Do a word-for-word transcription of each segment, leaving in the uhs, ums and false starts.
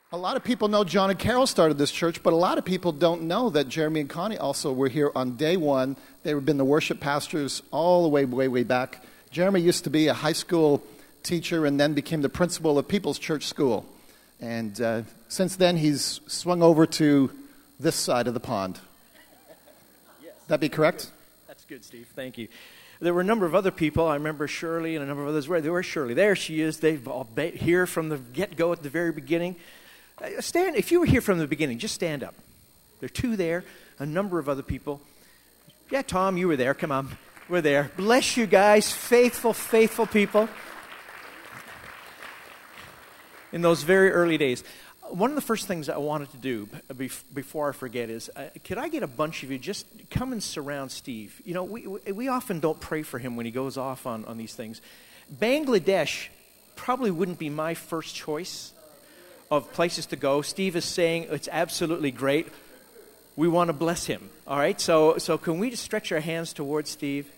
A lot of people know John and Carol started this church, but a lot of people don't know that Jeremy and Connie also were here on day one. They've been the worship pastors all the way, way, way back. Jeremy used to be a high school teacher and then became the principal of People's Church School. And uh, since then, he's swung over to this side of the pond. Yes. That be correct? That's good, Steve. Thank you. There were a number of other people. I remember Shirley and a number of others. Where there was Shirley. There she is. They've all been here from the get-go at the very beginning. Uh, stand. If you were here from the beginning, just stand up. There are two there. A number of other people. Yeah, Tom, you were there. Come on. We're there. Bless you guys. Faithful, faithful people. In those very early days. One of the first things I wanted to do before I forget is, uh, could I get a bunch of you just come and surround Steve? You know, we we often don't pray for him when he goes off on, on these things. Bangladesh probably wouldn't be my first choice of places to go. Steve is saying it's absolutely great. We want to bless him. All right, so so can we just stretch our hands towards Steve?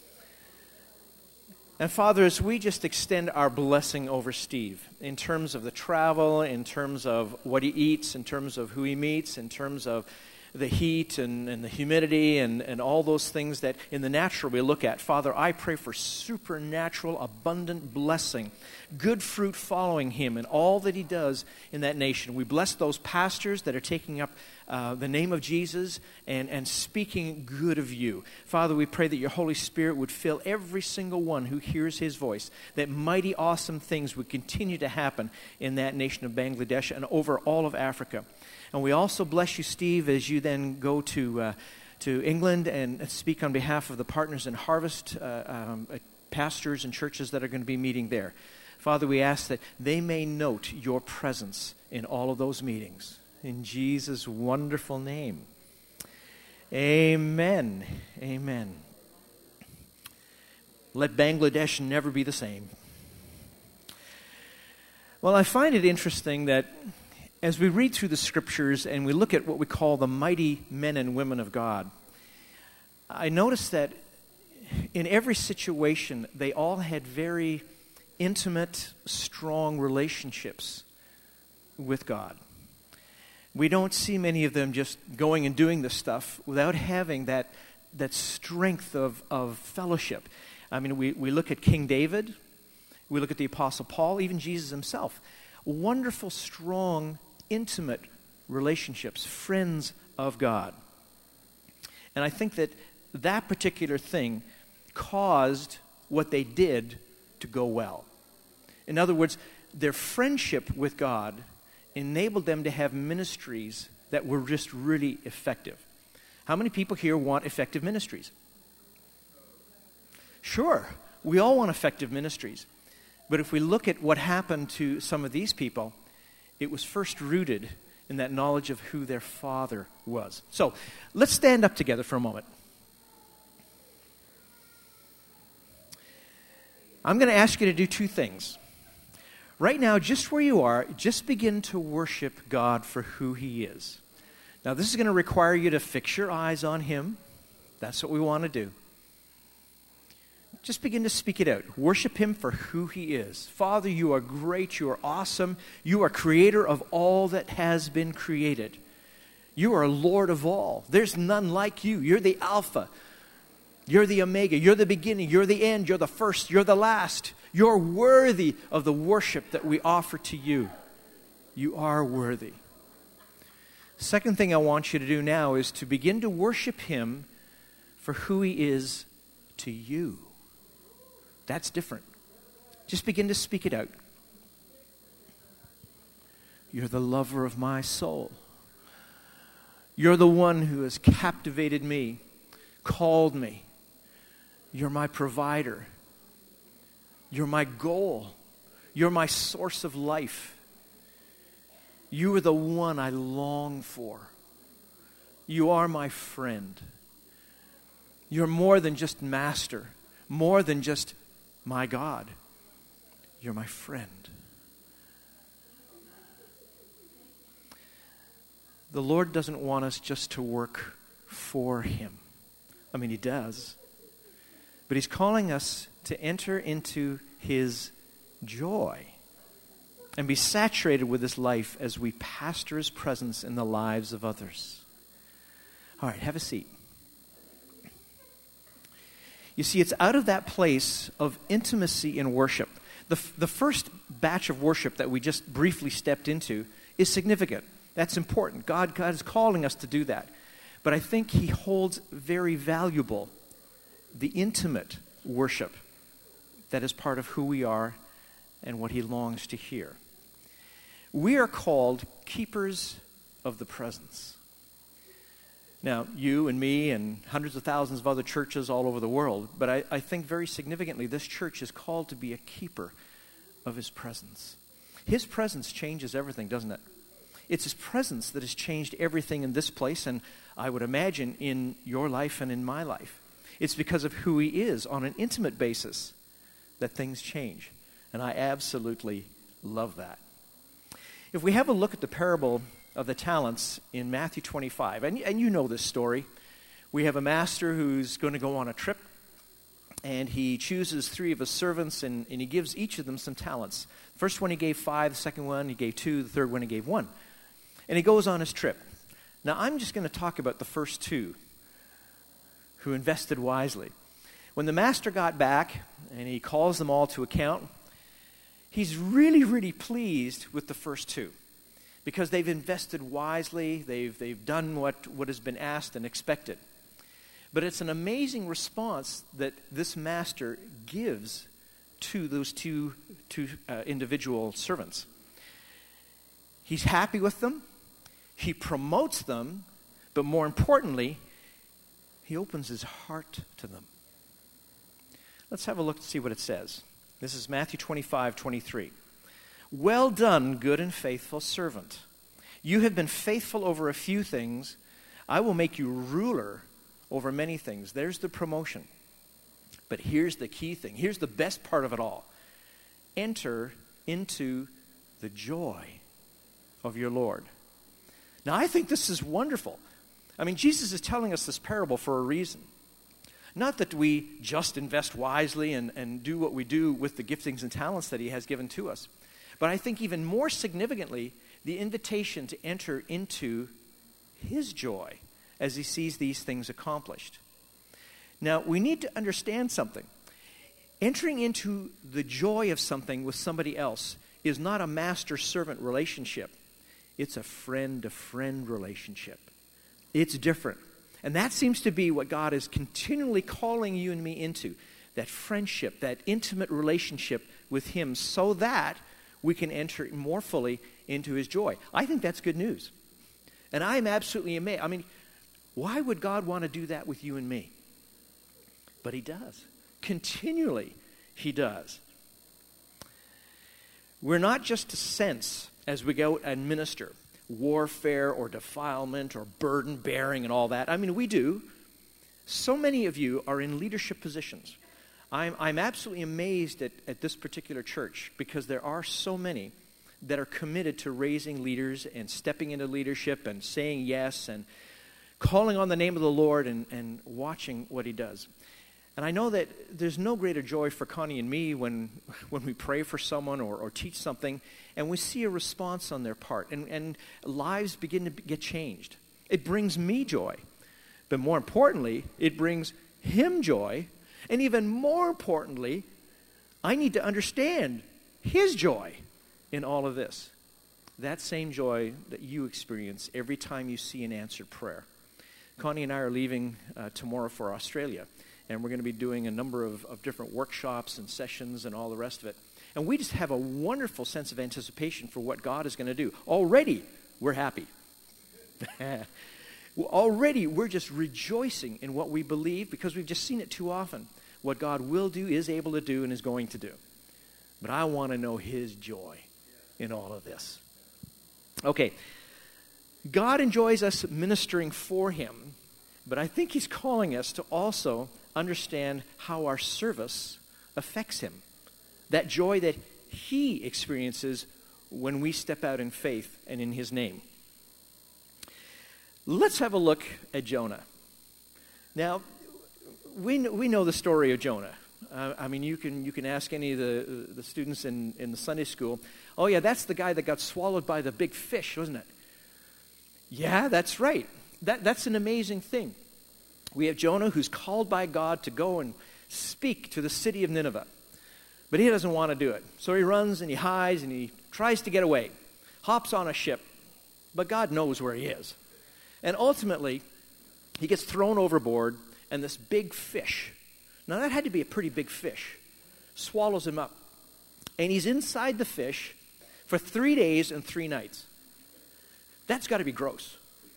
And Father, as we just extend our blessing over Steve, in terms of the travel, in terms of what he eats, in terms of who he meets, in terms of the heat and, and the humidity and, and all those things that in the natural we look at. Father, I pray for supernatural, abundant blessing, good fruit following him and all that he does in that nation. We bless those pastors that are taking up uh, the name of Jesus and, and speaking good of you. Father, we pray that your Holy Spirit would fill every single one who hears his voice, that mighty, awesome things would continue to happen in that nation of Bangladesh and over all of Africa. And we also bless you, Steve, as you then go to uh, to England and speak on behalf of the Partners in Harvest uh, um, uh, pastors and churches that are going to be meeting there. Father, we ask that they may note your presence in all of those meetings. In Jesus' wonderful name. Amen. Amen. Let Bangladesh never be the same. Well, I find it interesting that as we read through the scriptures and we look at what we call the mighty men and women of God, I notice that in every situation, they all had very intimate, strong relationships with God. We don't see many of them just going and doing this stuff without having that, that strength of, of fellowship. I mean, we, we look at King David, we look at the Apostle Paul, even Jesus himself. Wonderful, strong, intimate relationships, friends of God. And I think that that particular thing caused what they did to go well. In other words, their friendship with God enabled them to have ministries that were just really effective. How many people here want effective ministries? Sure, we all want effective ministries. But if we look at what happened to some of these people, it was first rooted in that knowledge of who their Father was. So, let's stand up together for a moment. I'm going to ask you to do two things. Right now, just where you are, just begin to worship God for who He is. Now, this is going to require you to fix your eyes on Him. That's what we want to do. Just begin to speak it out. Worship Him for who He is. Father, you are great. You are awesome. You are creator of all that has been created. You are Lord of all. There's none like you. You're the Alpha. You're the Omega. You're the beginning. You're the end. You're the first. You're the last. You're worthy of the worship that we offer to you. You are worthy. Second thing I want you to do now is to begin to worship Him for who He is to you. That's different. Just begin to speak it out. You're the lover of my soul. You're the one who has captivated me, called me. You're my provider. You're my goal. You're my source of life. You are the one I long for. You are my friend. You're more than just master, more than just my God. You're my friend. The Lord doesn't want us just to work for Him. I mean, He does. But He's calling us to enter into His joy. and be saturated with his life as we pastor his presence in the lives of others. All right, have a seat. You see, it's out of that place of intimacy in worship. The, f- the first batch of worship that we just briefly stepped into is significant. That's important. God, God is calling us to do that. But I think he holds very valuable the intimate worship that is part of who we are and what he longs to hear. We are called keepers of the presence. Now, you and me and hundreds of thousands of other churches all over the world, but I, I think very significantly this church is called to be a keeper of his presence. His presence changes everything, doesn't it? It's his presence that has changed everything in this place, and I would imagine in your life and in my life. It's because of who he is on an intimate basis that things change, and I absolutely love that. If we have a look at the parable of the talents in Matthew twenty-five, and, and you know this story. We have a master who's going to go on a trip, and he chooses three of his servants, and, and he gives each of them some talents. The first one he gave five, the second one he gave two, the third one he gave one. And he goes on his trip. Now, I'm just going to talk about the first two who invested wisely. When the master got back, and he calls them all to account, he's really, really pleased with the first two, because they've invested wisely, they've, they've done what, what has been asked and expected. But it's an amazing response that this master gives to those two, two uh, individual servants. He's happy with them, he promotes them, but more importantly, he opens his heart to them. Let's have a look to see what it says. This is Matthew twenty-five, twenty-three. Well done, good and faithful servant. You have been faithful over a few things. I will make you ruler over many things. There's the promotion. But here's the key thing. Here's the best part of it all. Enter into the joy of your Lord. Now, I think this is wonderful. I mean, Jesus is telling us this parable for a reason. Not that we just invest wisely and, and do what we do with the giftings and talents that he has given to us. But I think even more significantly, the invitation to enter into his joy as he sees these things accomplished. Now, we need to understand something. Entering into the joy of something with somebody else is not a master-servant relationship. It's a friend-to-friend relationship. It's different. And that seems to be what God is continually calling you and me into, that friendship, that intimate relationship with him, so that we can enter more fully into his joy. I think that's good news. And I'm absolutely amazed. I mean, why would God want to do that with you and me? But he does. Continually, he does. We're not just to sense as we go and minister warfare or defilement or burden bearing and all that. I mean, we do. So many of you are in leadership positions. I'm, I'm absolutely amazed at, at this particular church, because there are so many that are committed to raising leaders and stepping into leadership and saying yes and calling on the name of the Lord and, and watching what he does. And I know that there's no greater joy for Connie and me when when we pray for someone or, or teach something and we see a response on their part and, and lives begin to get changed. It brings me joy. But more importantly, it brings him joy. And even more importantly, I need to understand his joy in all of this. That same joy that you experience every time you see an answered prayer. Connie and I are leaving uh, tomorrow for Australia. And we're going to be doing a number of, of different workshops and sessions and all the rest of it. And we just have a wonderful sense of anticipation for what God is going to do. Already, we're happy. Already, we're just rejoicing in what we believe, because we've just seen it too often. What God will do, is able to do, and is going to do. But I want to know his joy in all of this. Okay. God enjoys us ministering for him, but I think he's calling us to also understand how our service affects him. That joy that he experiences when we step out in faith and in his name. Let's have a look at Jonah. Now, we we know the story of Jonah. Uh, I mean, you can you can ask any of the the students in, in the Sunday school. Oh, yeah, that's the guy that got swallowed by the big fish, wasn't it? Yeah, that's right. That, that's an amazing thing. We have Jonah who's called by God to go and speak to the city of Nineveh. But he doesn't want to do it. So he runs and he hides and he tries to get away. Hops on a ship. But God knows where he is. And ultimately, he gets thrown overboard, and this big fish, now that had to be a pretty big fish, swallows him up. And he's inside the fish for three days and three nights. That's got to be gross.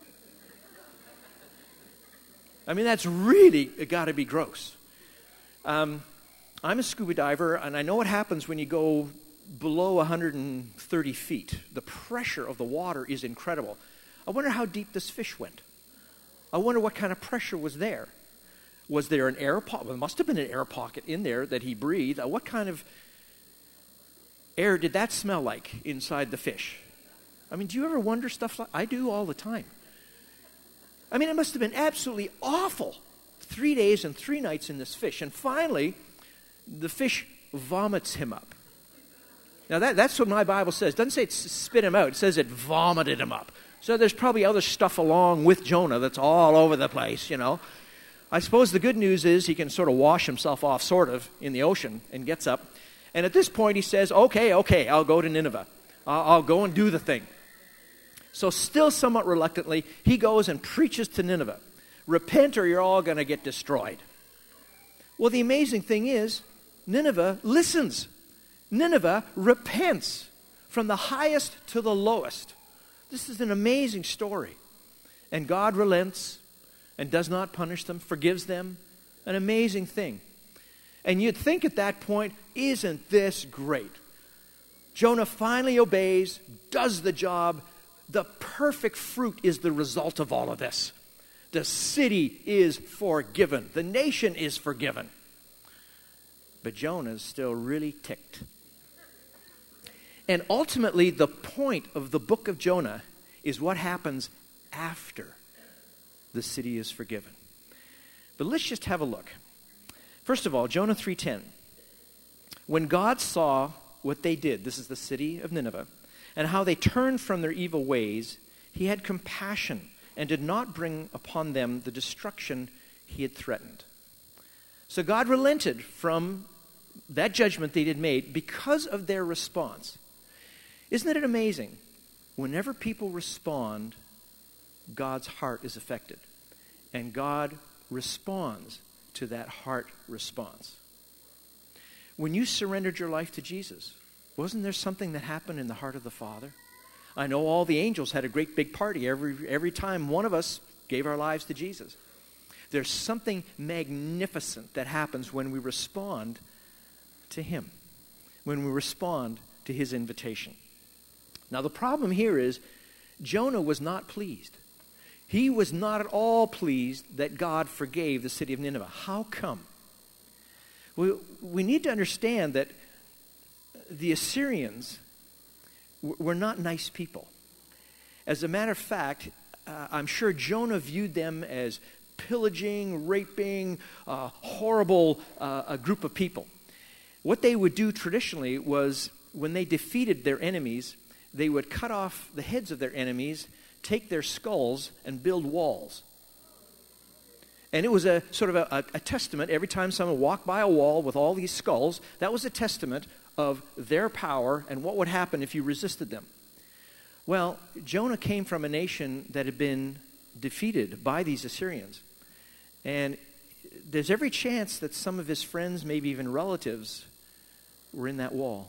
I mean, that's really got to be gross. Um, I'm a scuba diver, and I know what happens when you go below one hundred thirty feet. The pressure of the water is incredible. I wonder how deep this fish went. I wonder what kind of pressure was there. Was there an air pocket? Well, there must have been an air pocket in there that he breathed. Uh, what kind of air did that smell like inside the fish? I mean, do you ever wonder stuff like I do all the time? I mean, it must have been absolutely awful. Three days and three nights in this fish. And finally, the fish vomits him up. Now, that, that's what my Bible says. It doesn't say it spit him out. It says it vomited him up. So there's probably other stuff along with Jonah that's all over the place, you know. I suppose the good news is he can sort of wash himself off, sort of, in the ocean and gets up. And at this point, he says, okay, okay, I'll go to Nineveh. I'll, I'll go and do the thing. So still somewhat reluctantly, he goes and preaches to Nineveh. Repent or you're all going to get destroyed. Well, the amazing thing is, Nineveh listens. Nineveh repents from the highest to the lowest. This is an amazing story. And God relents and does not punish them, forgives them. An amazing thing. And you'd think at that point, isn't this great? Jonah finally obeys, does the job. The perfect fruit is the result of all of this. The city is forgiven. The nation is forgiven. But Jonah's still really ticked. And ultimately, the point of the book of Jonah is what happens after the city is forgiven. But let's just have a look. First of all, Jonah three ten. When God saw what they did, this is the city of Nineveh, and how they turned from their evil ways, he had compassion and did not bring upon them the destruction he had threatened. So God relented from that judgment they had made because of their response. Isn't it amazing? Whenever people respond, God's heart is affected. And God responds to that heart response. When you surrendered your life to Jesus, wasn't there something that happened in the heart of the Father? I know all the angels had a great big party every, every time one of us gave our lives to Jesus. There's something magnificent that happens when we respond to Him, when we respond to His invitation. Now the problem here is Jonah was not pleased. He was not at all pleased that God forgave the city of Nineveh. How come? We, we need to understand that the Assyrians were not nice people. As a matter of fact, uh, I'm sure Jonah viewed them as pillaging, raping, uh, horrible uh, a group of people. What they would do traditionally was when they defeated their enemies, they would cut off the heads of their enemies, take their skulls, and build walls. And it was a sort of a, a testament. Every time someone walked by a wall with all these skulls, that was a testament of their power and what would happen if you resisted them. Well, Jonah came from a nation that had been defeated by these Assyrians. And there's every chance that some of his friends, maybe even relatives, were in that wall.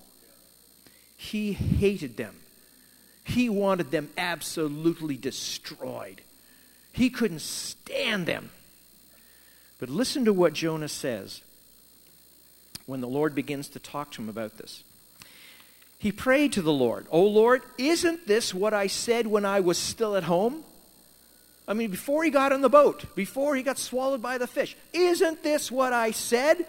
He hated them. He wanted them absolutely destroyed. He couldn't stand them. But listen to what Jonah says when the Lord begins to talk to him about this. He prayed to the Lord, "O Lord, isn't this what I said when I was still at home?" I mean, before he got on the boat, before he got swallowed by the fish. Isn't this what I said?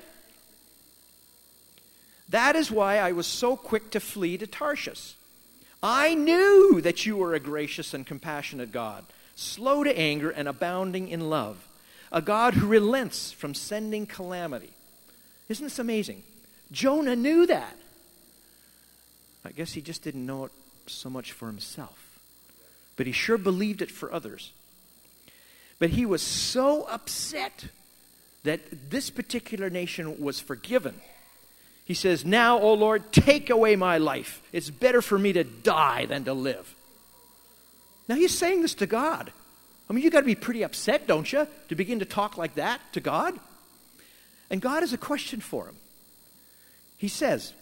That is why I was so quick to flee to Tarshish. I knew that you were a gracious and compassionate God, slow to anger and abounding in love, a God who relents from sending calamity. Isn't this amazing? Jonah knew that. I guess he just didn't know it so much for himself. But he sure believed it for others. But he was so upset that this particular nation was forgiven. He says, now, O Lord, take away my life. It's better for me to die than to live. Now he's saying this to God. I mean, you've got to be pretty upset, don't you, to begin to talk like that to God? And God has a question for him. He says,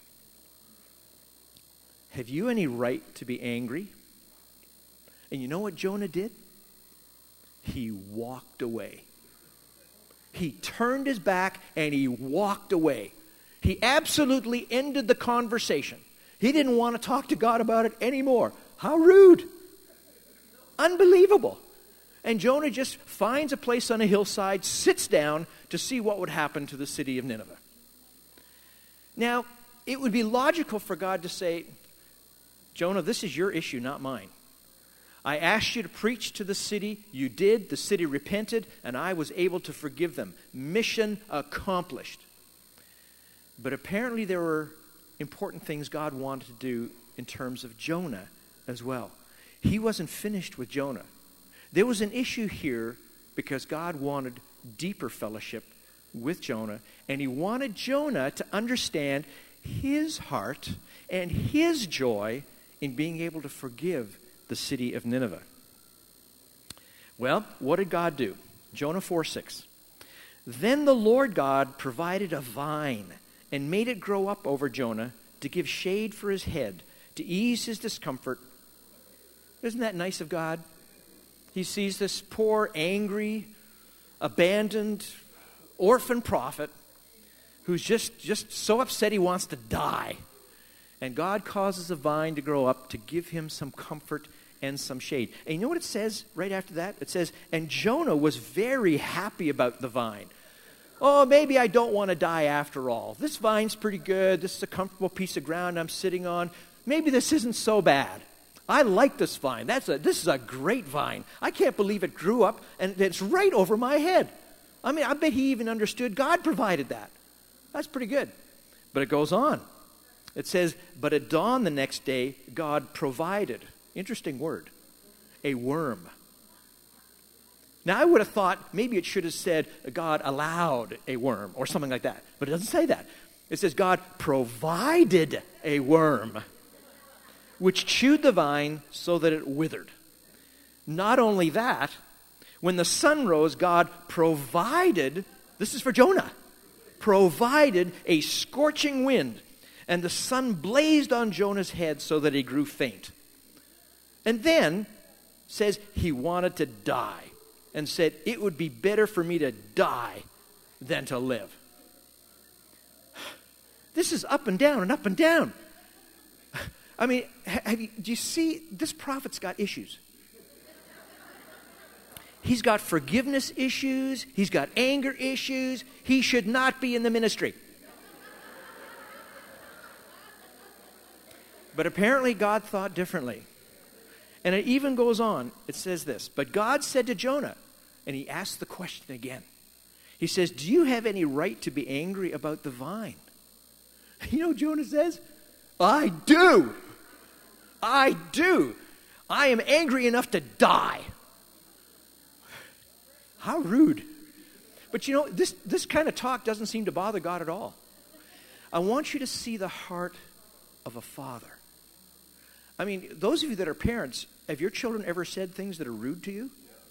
have you any right to be angry? And you know what Jonah did? He walked away. He turned his back and he walked away. He absolutely ended the conversation. He didn't want to talk to God about it anymore. How rude. Unbelievable. And Jonah just finds a place on a hillside, sits down to see what would happen to the city of Nineveh. Now, it would be logical for God to say, Jonah, this is your issue, not mine. I asked you to preach to the city. You did. The city repented, and I was able to forgive them. Mission accomplished. But apparently there were important things God wanted to do in terms of Jonah as well. He wasn't finished with Jonah. There was an issue here because God wanted deeper fellowship with Jonah, and he wanted Jonah to understand his heart and his joy in being able to forgive the city of Nineveh. Well, what did God do? Jonah four six. Then the Lord God provided a vine and made it grow up over Jonah to give shade for his head, to ease his discomfort. Isn't that nice of God? He sees this poor, angry, abandoned, orphan prophet who's just, just so upset he wants to die. And God causes a vine to grow up to give him some comfort and some shade. And you know what it says right after that? It says, and Jonah was very happy about the vine. Oh, maybe I don't want to die after all. This vine's pretty good. This is a comfortable piece of ground I'm sitting on. Maybe this isn't so bad. I like this vine. That's a, this is a great vine. I can't believe it grew up and it's right over my head. I mean, I bet he even understood God provided that. That's pretty good. But it goes on. It says, but at dawn the next day, God provided, interesting word, a worm. Now, I would have thought maybe it should have said God allowed a worm or something like that. But it doesn't say that. It says God provided a worm, which chewed the vine so that it withered. Not only that, when the sun rose, God provided, this is for Jonah, provided a scorching wind, and the sun blazed on Jonah's head so that he grew faint. And then says he wanted to die and said, it would be better for me to die than to live. This is up and down and up and down. I mean, have you, do you see, this prophet's got issues. He's got forgiveness issues. He's got anger issues. He should not be in the ministry. But apparently God thought differently. And it even goes on. It says this, but God said to Jonah, and he asked the question again. He says, do you have any right to be angry about the vine? You know what Jonah says? I do. I do. I am angry enough to die. How rude. But you know, this, this kind of talk doesn't seem to bother God at all. I want you to see the heart of a father. I mean, those of you that are parents, have your children ever said things that are rude to you?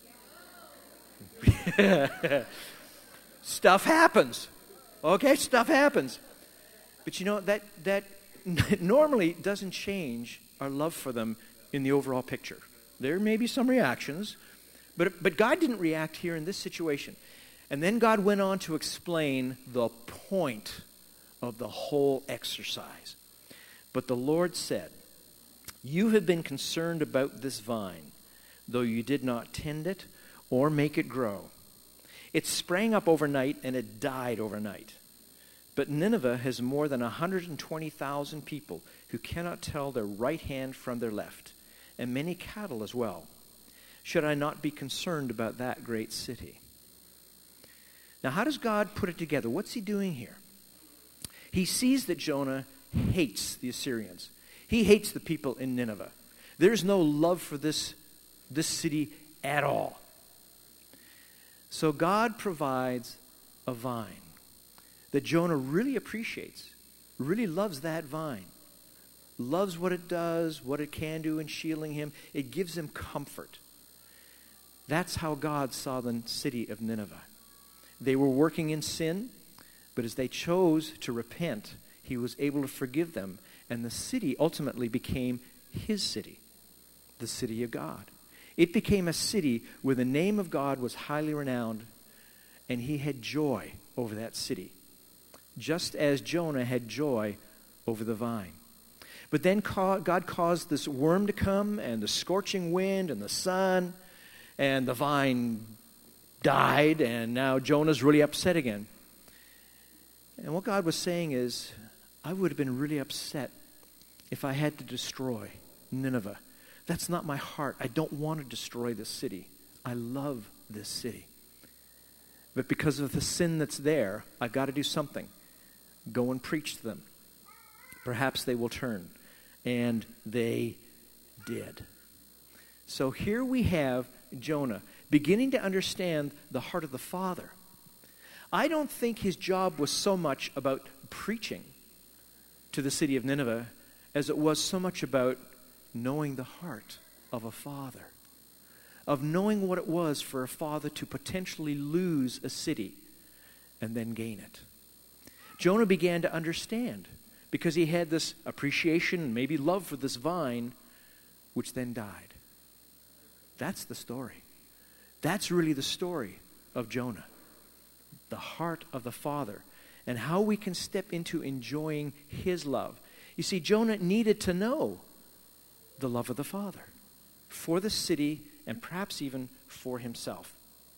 Stuff happens. Okay, stuff happens. But you know, that, that normally doesn't change our love for them in the overall picture. There may be some reactions, but, but God didn't react here in this situation. And then God went on to explain the point of the whole exercise. But the Lord said, you have been concerned about this vine, though you did not tend it or make it grow. It sprang up overnight and it died overnight. But Nineveh has more than one hundred twenty thousand people who cannot tell their right hand from their left, and many cattle as well. Should I not be concerned about that great city? Now, how does God put it together? What's he doing here? He sees that Jonah hates the Assyrians. He hates the people in Nineveh. There's no love for this, this city at all. So God provides a vine that Jonah really appreciates, really loves that vine, loves what it does, what it can do in shielding him. It gives him comfort. That's how God saw the city of Nineveh. They were working in sin, but as they chose to repent, he was able to forgive them, and the city ultimately became his city, the city of God. It became a city where the name of God was highly renowned, and he had joy over that city, just as Jonah had joy over the vine. But then God caused this worm to come, and the scorching wind, and the sun, and the vine died, and now Jonah's really upset again. And what God was saying is, I would have been really upset if I had to destroy Nineveh. That's not my heart. I don't want to destroy this city. I love this city. But because of the sin that's there, I've got to do something. Go and preach to them. Perhaps they will turn. And they did. So here we have Jonah beginning to understand the heart of the Father. I don't think his job was so much about preaching to the city of Nineveh as it was so much about knowing the heart of a father, of knowing what it was for a father to potentially lose a city and then gain it. Jonah began to understand because he had this appreciation and maybe love for this vine, which then died. That's the story. That's really the story of Jonah, the heart of the Father, and how we can step into enjoying his love. You see, Jonah needed to know the love of the Father for the city and perhaps even for himself.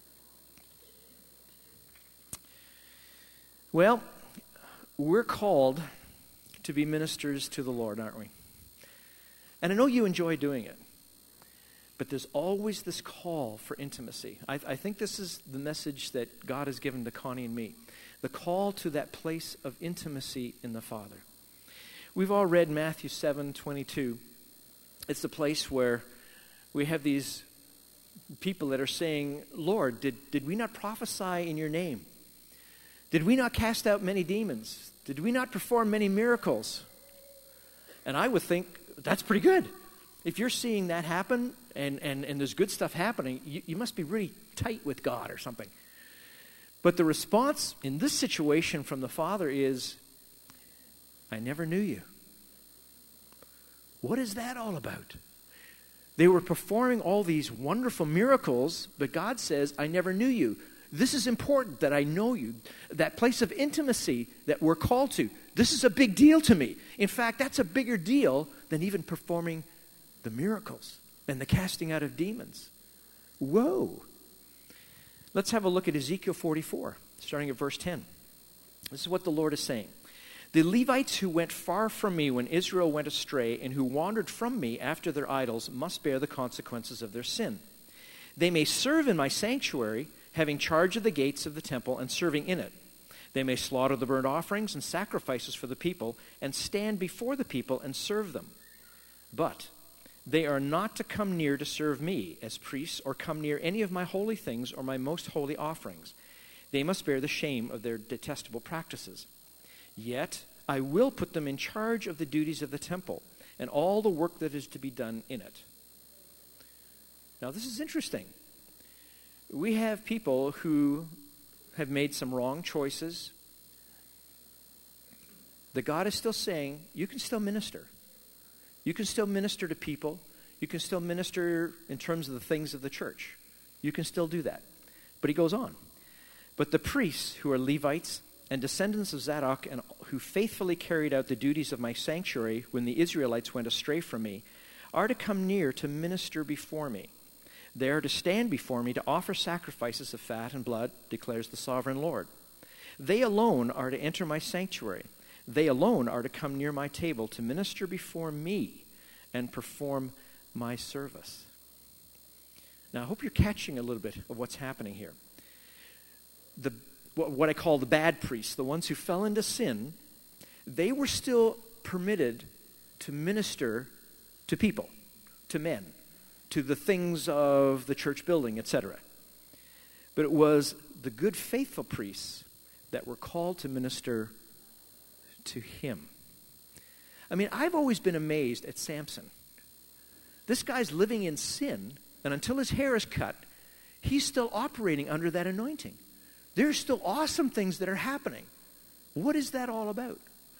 Well, we're called to be ministers to the Lord, aren't we? And I know you enjoy doing it. But there's always this call for intimacy. I, I think this is the message that God has given to Connie and me. The call to that place of intimacy in the Father. We've all read Matthew seven twenty-two. It's the place where we have these people that are saying, Lord, did, did we not prophesy in your name? Did we not cast out many demons? Did we not perform many miracles? And I would think, that's pretty good. If you're seeing that happen and, and, and there's good stuff happening, you, you must be really tight with God or something. But the response in this situation from the Father is, I never knew you. What is that all about? They were performing all these wonderful miracles, but God says, I never knew you. This is important that I know you. That place of intimacy that we're called to. This is a big deal to me. In fact, that's a bigger deal than even performing the miracles and the casting out of demons. Whoa. Let's have a look at Ezekiel forty-four, starting at verse ten. This is what the Lord is saying. The Levites who went far from me when Israel went astray and who wandered from me after their idols must bear the consequences of their sin. They may serve in my sanctuary, having charge of the gates of the temple and serving in it. They may slaughter the burnt offerings and sacrifices for the people and stand before the people and serve them. But they are not to come near to serve me as priests or come near any of my holy things or my most holy offerings. They must bear the shame of their detestable practices. Yet I will put them in charge of the duties of the temple and all the work that is to be done in it. Now this is interesting. We have people who have made some wrong choices. The God is still saying, you can still minister. You can still minister to people. You can still minister in terms of the things of the church. You can still do that. But he goes on. But the priests who are Levites and descendants of Zadok and who faithfully carried out the duties of my sanctuary when the Israelites went astray from me are to come near to minister before me. They are to stand before me to offer sacrifices of fat and blood, declares the sovereign Lord. They alone are to enter my sanctuary. They alone are to come near my table to minister before me and perform my service. Now, I hope you're catching a little bit of what's happening here. The, what I call the bad priests, the ones who fell into sin, they were still permitted to minister to people, to men, to the things of the church building, et cetera. But it was the good, faithful priests that were called to minister to him. I mean, I've always been amazed at Samson. This guy's living in sin, and until his hair is cut, he's still operating under that anointing. There's still awesome things that are happening. What is that all about?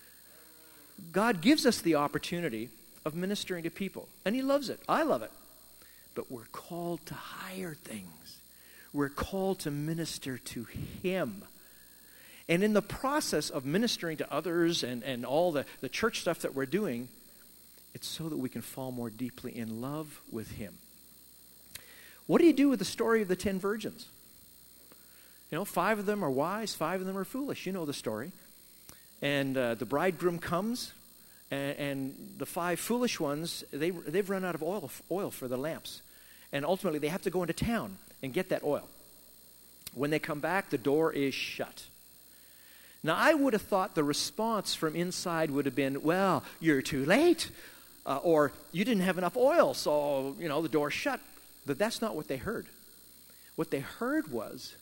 God gives us the opportunity of ministering to people, and he loves it. I love it. But we're called to higher things. We're called to minister to him. And in the process of ministering to others and, and all the, the church stuff that we're doing, it's so that we can fall more deeply in love with him. What do you do with the story of the ten virgins? You know, five of them are wise, five of them are foolish. You know the story. And uh, the bridegroom comes, and, and the five foolish ones, they, they've run out of oil, oil for the lamps. And ultimately, they have to go into town and get that oil. When they come back, the door is shut. Now, I would have thought the response from inside would have been, well, you're too late. Uh, or you didn't have enough oil, so, you know, the door's shut. But that's not what they heard. What they heard was,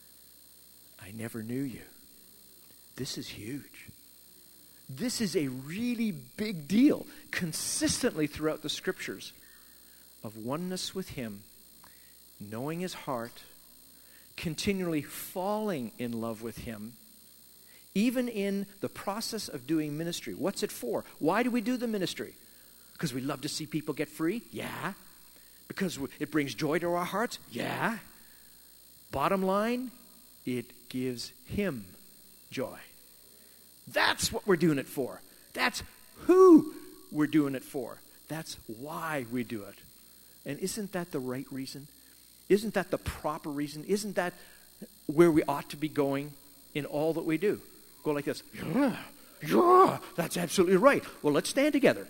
I never knew you. This is huge. This is a really big deal, consistently throughout the scriptures, of oneness with him, knowing his heart, continually falling in love with him, even in the process of doing ministry. What's it for? Why do we do the ministry? Because we love to see people get free? Yeah. Because it brings joy to our hearts? Yeah. Bottom line, it gives him joy. That's what we're doing it for. That's who we're doing it for. That's why we do it. And isn't that the right reason? Isn't that the proper reason? Isn't that where we ought to be going in all that we do? Go like this. Yeah, yeah, that's absolutely right. Well, let's stand together.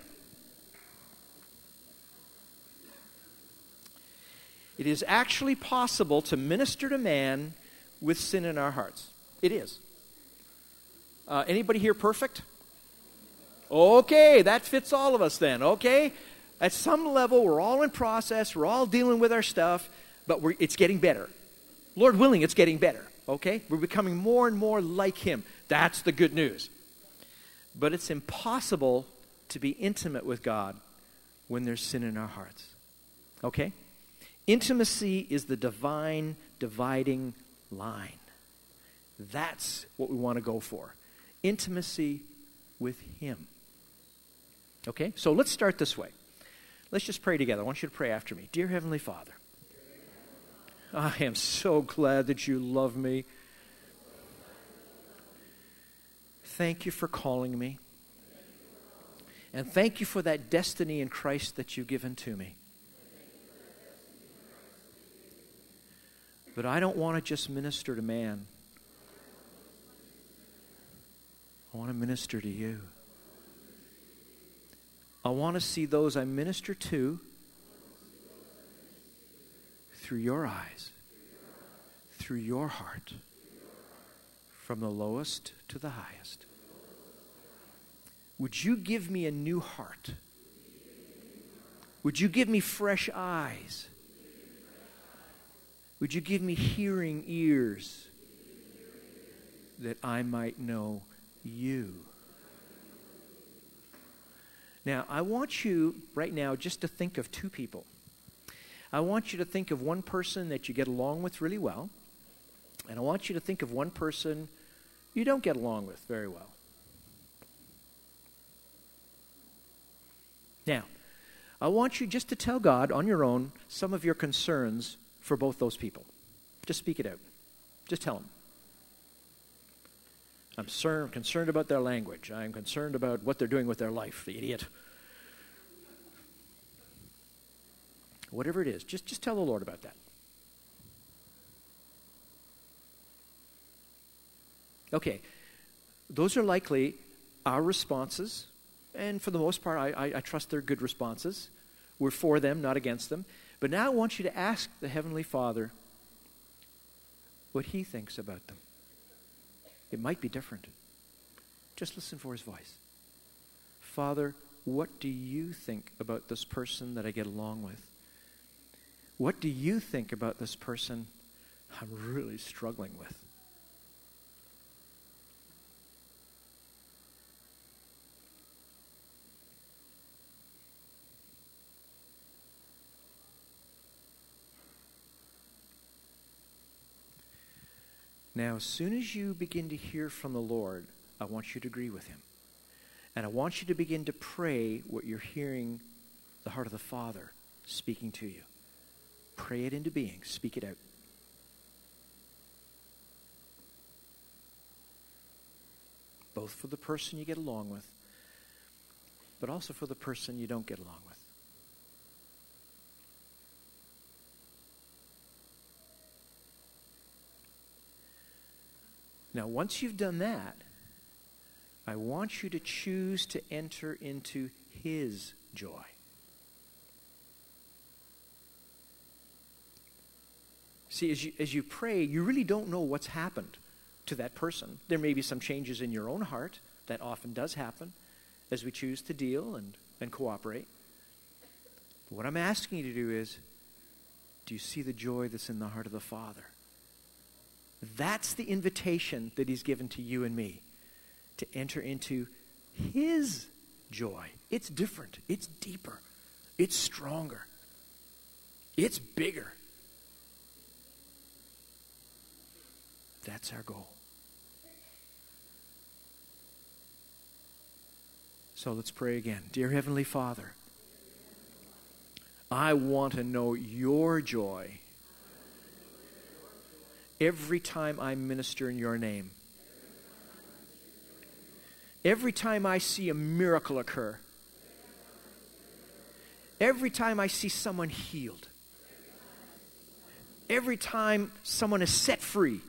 It is actually possible to minister to man with sin in our hearts. It is. Uh, anybody here perfect? Okay, that fits all of us then, okay? At some level, we're all in process, we're all dealing with our stuff, but we're, it's getting better. Lord willing, it's getting better, okay? We're becoming more and more like him. That's the good news. But it's impossible to be intimate with God when there's sin in our hearts, okay? Intimacy is the divine dividing line. That's what we want to go for. Intimacy with him. Okay? So let's start this way. Let's just pray together. I want you to pray after me. Dear Heavenly Father, I am so glad that you love me. Thank you for calling me. And thank you for that destiny in Christ that you've given to me. But I don't want to just minister to man. I want to minister to you. I want to see those I minister to through your eyes, through your heart, from the lowest to the highest. Would you give me a new heart? Would you give me fresh eyes? Would you give me hearing ears that I might know you? Now, I want you right now just to think of two people. I want you to think of one person that you get along with really well, and I want you to think of one person you don't get along with very well. Now, I want you just to tell God on your own some of your concerns for both those people. Just speak it out. Just tell them. I'm ser- concerned about their language. I'm concerned about what they're doing with their life, the idiot. Whatever it is, just, just tell the Lord about that. Okay, those are likely our responses, and for the most part, I, I, I trust they're good responses. We're for them, not against them. But now I want you to ask the Heavenly Father what he thinks about them. It might be different. Just listen for his voice. Father, what do you think about this person that I get along with? What do you think about this person I'm really struggling with? Now, as soon as you begin to hear from the Lord, I want you to agree with him. And I want you to begin to pray what you're hearing the heart of the Father speaking to you. Pray it into being. Speak it out. Both for the person you get along with, but also for the person you don't get along with. Now, once you've done that, I want you to choose to enter into his joy. See, as you, as you pray, you really don't know what's happened to that person. There may be some changes in your own heart. That often does happen as we choose to deal and, and cooperate. But what I'm asking you to do is, do you see the joy that's in the heart of the Father? That's the invitation that he's given to you and me, to enter into his joy. It's different. It's deeper. It's stronger. It's bigger. That's our goal. So let's pray again. Dear Heavenly Father, I want to know your joy every time I minister in your name. Every time I see a miracle occur. Every time I see someone healed. Every time someone is set free.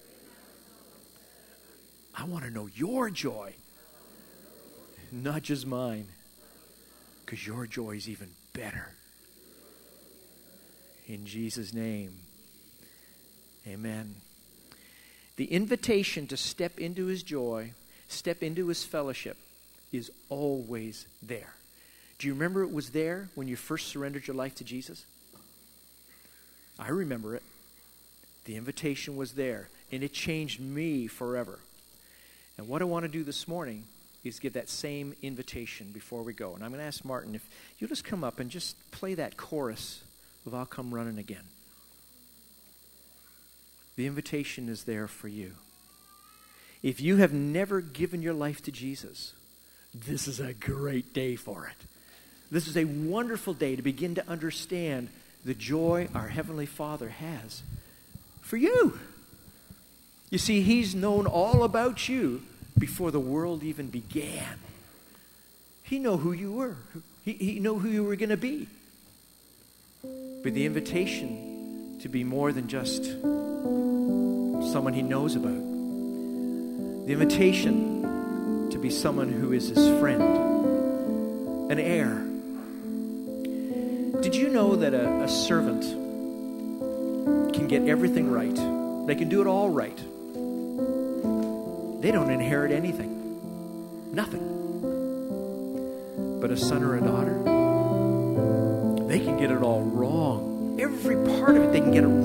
I want to know your joy, not just mine, because your joy is even better. In Jesus' name, amen. The invitation to step into his joy, step into his fellowship, is always there. Do you remember it was there when you first surrendered your life to Jesus? I remember it. The invitation was there, and it changed me forever. And what I want to do this morning is give that same invitation before we go. And I'm going to ask Martin if you'll just come up and just play that chorus of I'll Come Running Again. The invitation is there for you. If you have never given your life to Jesus, this is a great day for it. This is a wonderful day to begin to understand the joy our Heavenly Father has for you. You see, he's known all about you before the world even began. He knew who you were. He, he knew who you were going to be. But the invitation to be more than just someone he knows about. The invitation to be someone who is his friend, an heir. Did you know that a, a servant can get everything right? They can do it all right. They don't inherit anything. Nothing. But a son or a daughter, they can get it all wrong. Every part of it, they can get it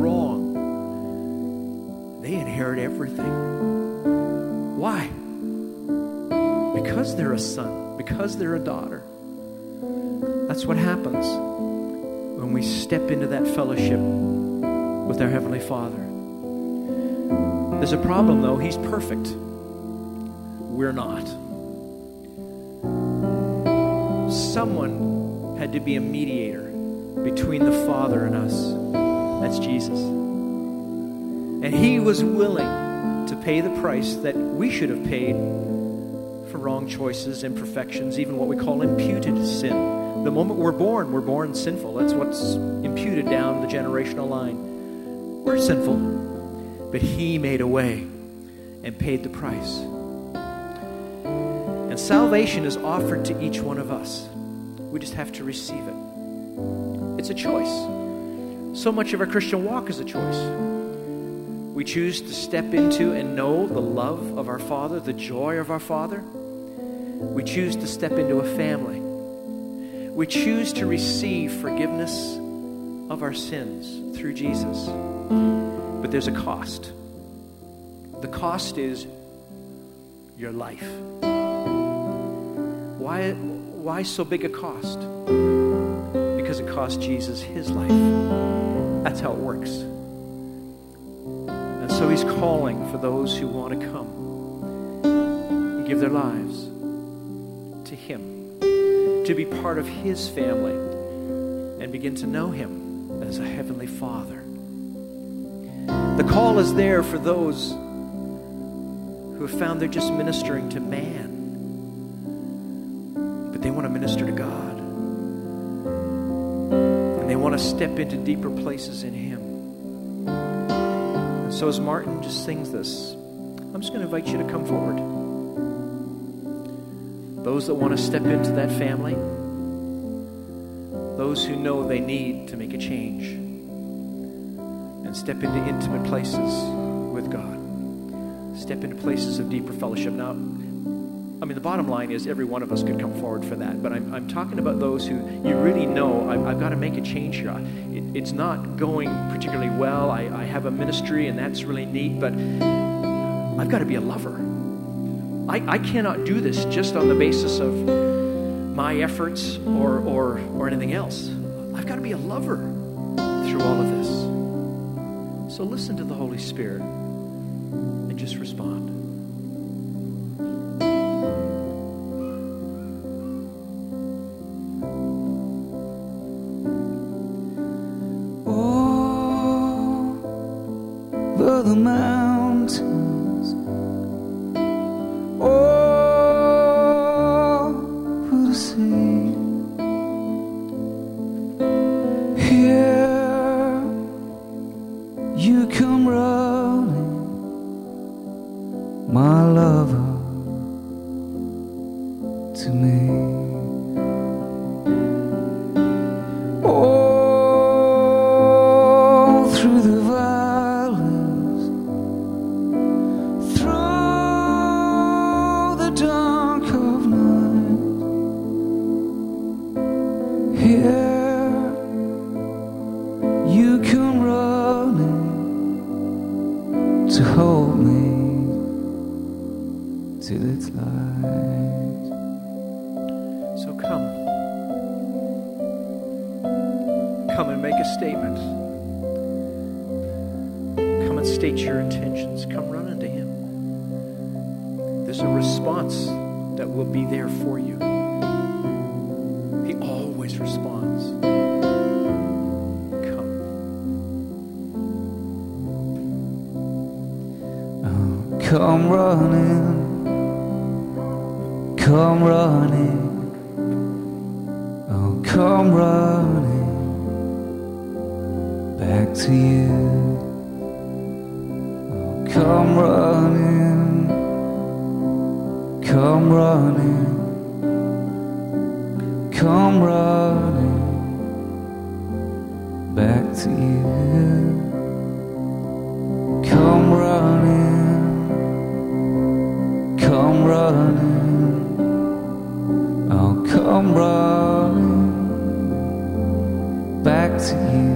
wrong. They inherit everything. Why? Because they're a son. Because they're a daughter. That's what happens when we step into that fellowship with our Heavenly Father. There's a problem, though. He's perfect. We're not. Someone had to be a mediator between the Father and us. That's Jesus. And he was willing to pay the price that we should have paid for wrong choices, imperfections, even what we call imputed sin. The moment we're born, we're born sinful. That's what's imputed down the generational line. We're sinful. But he made a way and paid the price. And salvation is offered to each one of us. We just have to receive it. It's a choice. So much of our Christian walk is a choice. We choose to step into and know the love of our Father, the joy of our Father. We choose to step into a family We choose to receive forgiveness of our sins through Jesus. But there's a cost. The cost is your life. Why, why so big a cost? Because it cost Jesus his life. That's how it works. And so he's calling for those who want to come and give their lives to him, to be part of his family and begin to know him as a heavenly Father. The call is there for those who have found they're just ministering to man, but they want to minister to God. And they want to step into deeper places in him. And so as Martin just sings this, I'm just going to invite you to come forward. Those that want to step into that family, those who know they need to make a change and step into intimate places with God. Step into places of deeper fellowship. Now, I mean, the bottom line is every one of us could come forward for that. But I'm, I'm talking about those who you really know, I've, I've got to make a change here. It, it's not going particularly well. I, I have a ministry, and that's really neat. But I've got to be a lover. I, I cannot do this just on the basis of my efforts or, or, or anything else. I've got to be a lover through all of this. So listen to the Holy Spirit. Just respond. Over the mountains, over the sea, here you come running, my lover, to me. Oh, through the valleys, through the dark of night, here you come running to hold me till it's light. So come. Come and make a statement. Come and state your intentions. Come run into him. There's a response that will be there for you. He always responds. Come. Oh, come running. Come running, oh come running back to you. Oh come running, come running, come running back to you. Come running, come running. I'll come running back to you.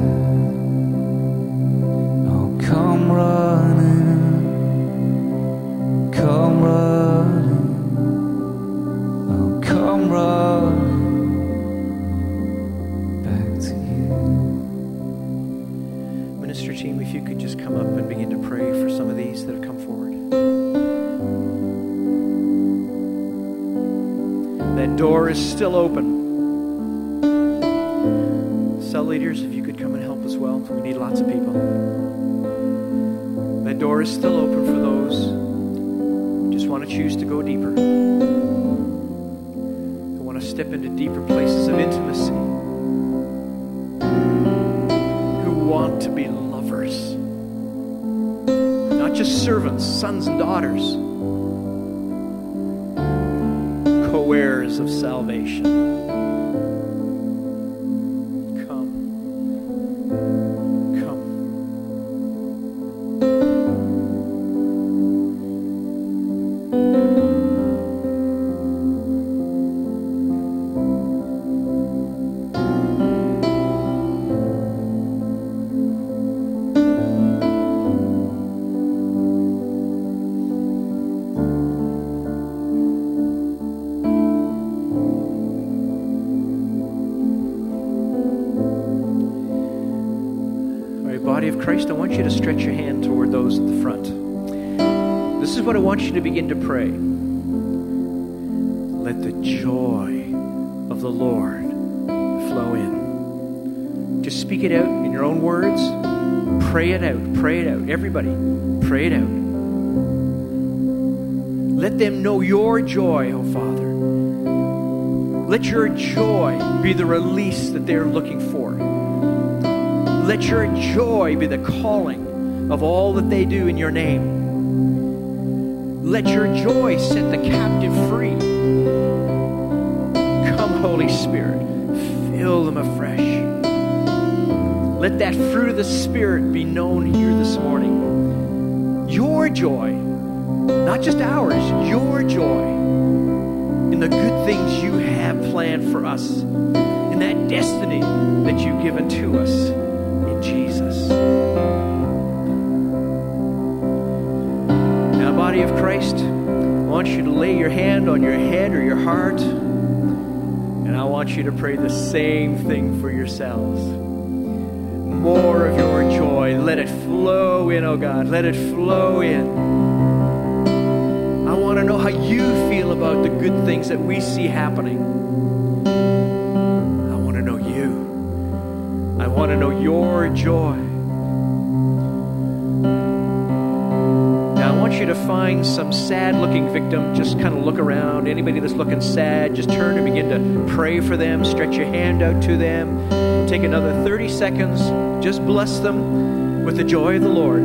I'll come running, come running. I'll come running back to you. Minister team, if you could just come up and begin to pray for some of these that have come forward. That door is still open. Cell leaders, if you could come and help as well. We need lots of people. That door is still open for those who just want to choose to go deeper. Who want to step into deeper places of intimacy. Who want to be lovers. Not just servants, sons and daughters. Co-heirs of salvation. Come. Come. body of Christ, I want you to stretch your hand toward those at the front. This is what I want you to begin to pray. Let the joy of the Lord flow in. Just speak it out in your own words. Pray it out. Pray it out. Everybody, pray it out. Let them know your joy, oh Father. Let your joy be the release that they're looking for. Let your joy be the calling of all that they do in your name. Let your joy set the captive free. Come, Holy Spirit, fill them afresh. Let that fruit of the Spirit be known here this morning. Your joy, not just ours, your joy in the good things you have planned for us, in that destiny that you've given to us in Jesus. Now, body of Christ, I want you to lay your hand on your head or your heart, and I want you to pray the same thing for yourselves. More of your joy. Let it flow in, oh God. Let it flow in. I want to know how you feel about the good things that we see happening. I want to know you. I want to know your joy. Now I want you to find some sad-looking victim. Just kind of look around. Anybody that's looking sad, just turn and begin to pray for them. Stretch your hand out to them. Take another thirty seconds. Just bless them with the joy of the Lord.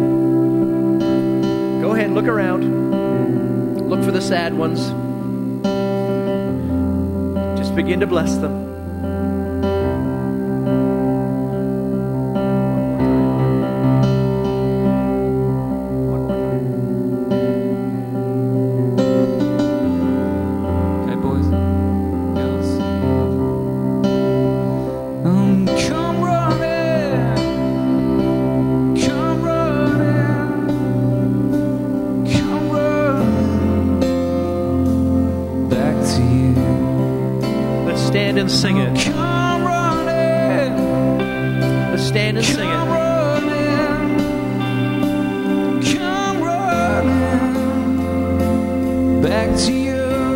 Go ahead, look around. Look for the sad ones. Just begin to bless them. And sing it. Come running. Let's stand and sing it. Come running. Come running. Back to you.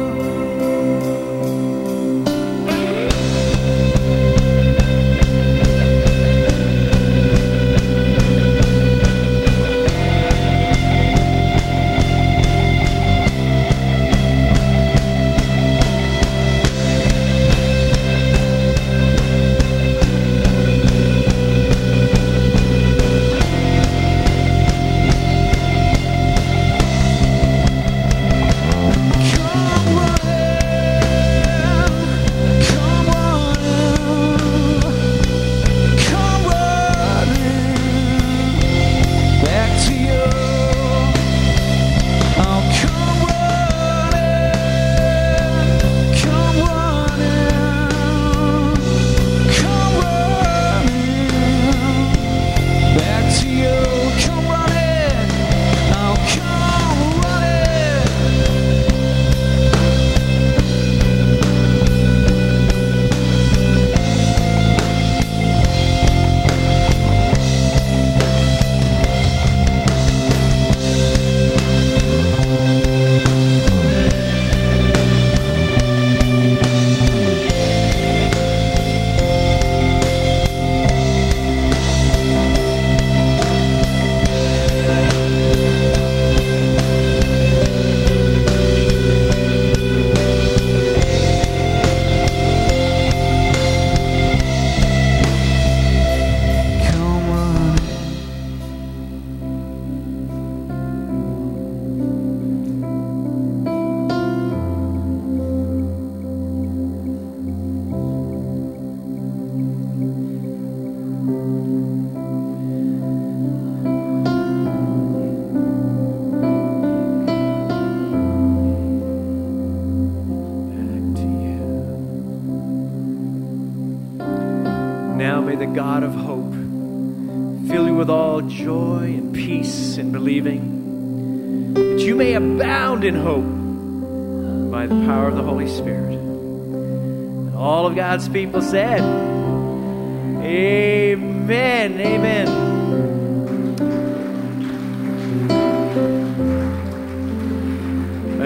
the God of hope fill you with all joy and peace in believing, that you may abound in hope by the power of the Holy Spirit. And all of God's people said, amen, amen.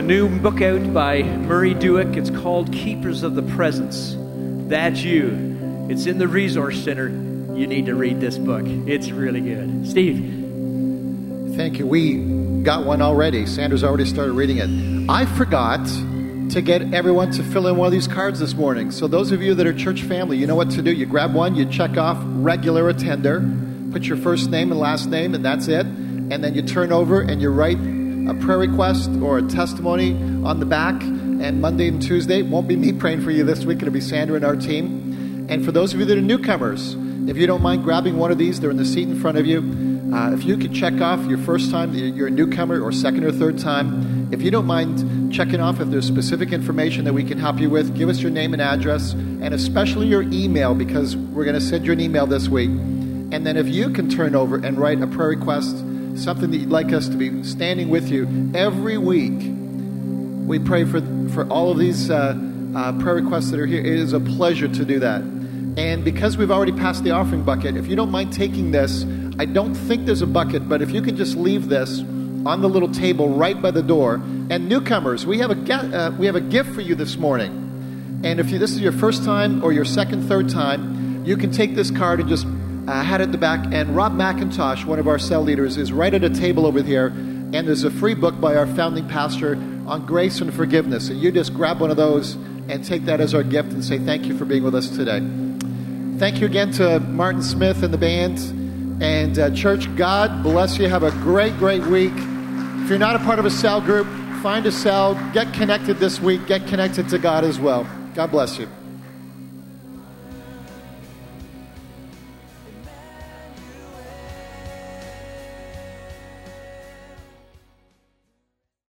new book out by Murray Dewick. It's called Keepers of the Presence. That's you. It's in the Resource Center. You need to read this book. It's really good. Steve. Thank you. We got one already. Sandra's already started reading it. I forgot to get everyone to fill in one of these cards this morning. So those of you that are church family, you know what to do. You grab one, you check off regular attender, put your first name and last name, and that's it. And then you turn over and you write a prayer request or a testimony on the back. And Monday and Tuesday, it won't be me praying for you this week. It'll be Sandra and our team. And for those of you that are newcomers, if you don't mind grabbing one of these, they're in the seat in front of you. Uh, if you could check off your first time, you're a newcomer, or second or third time. If you don't mind checking off if there's specific information that we can help you with, give us your name and address, and especially your email, because we're going to send you an email this week. And then if you can turn over and write a prayer request, something that you'd like us to be standing with you every week. We pray for, for all of these uh, uh, prayer requests that are here. It is a pleasure to do that. And because we've already passed the offering bucket, if you don't mind taking this, I don't think there's a bucket, but if you could just leave this on the little table right by the door. And newcomers, we have a uh, we have a gift for you this morning. And if you, this is your first time or your second, third time, you can take this card and just uh, head at the back. And Rob McIntosh, one of our cell leaders, is right at a table over here. And there's a free book by our founding pastor on grace and forgiveness. And you just grab one of those and take that as our gift and say thank you for being with us today. Thank you again to Martin Smith and the band. And uh, church, God bless you. Have a great, great week. If you're not a part of a cell group, find a cell. Get connected this week. Get connected to God as well. God bless you.